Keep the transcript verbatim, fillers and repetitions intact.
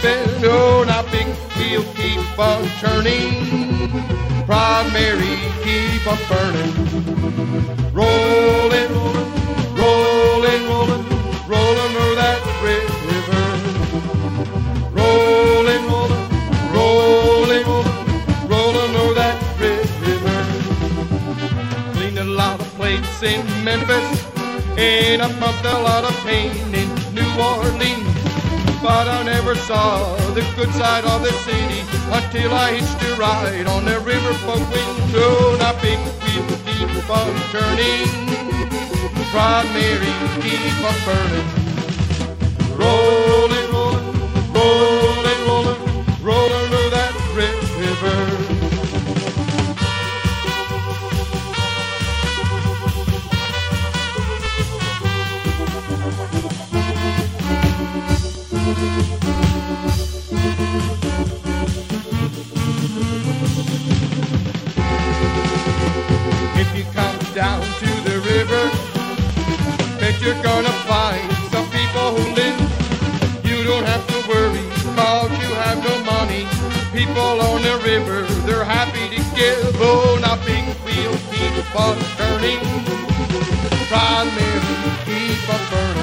spin. Oh, now big wheel keep on turning. Primary keep on burning. Rolling, rolling, rolling, rolling over that river. Rolling, rolling, rolling, rolling, rolling over that river. Cleaned a lot of plates in Memphis, and I pumped a lot of paint in New Orleans. But I never saw the good side of the city until I hitched a ride on the riverboat window. Now big wheel keep on turning, primary keep on burning. Rolling, rolling, rolling, rolling, rolling over that river. If you come down to the river, bet you're gonna find some people who live. You don't have to worry, cause you have no money. People on the river, they're happy to give. Oh, now big wheel keep on turning, primary keep on burning.